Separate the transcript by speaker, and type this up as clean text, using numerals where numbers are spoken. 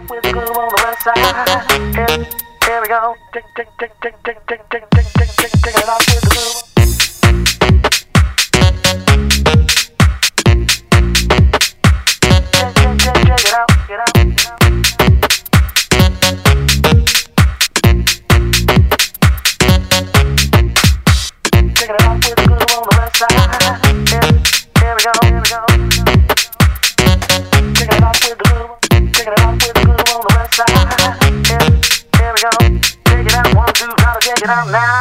Speaker 1: with the groove on the west side. Here we go. Take it off with the groove. Check it out, get out, get out. Check it out with the groove on the west side. Here we go, here we go. Check it out with the groove. Check it out with the groove on the west side. Here we go. Check it out, 1, 2, gotta check it out now.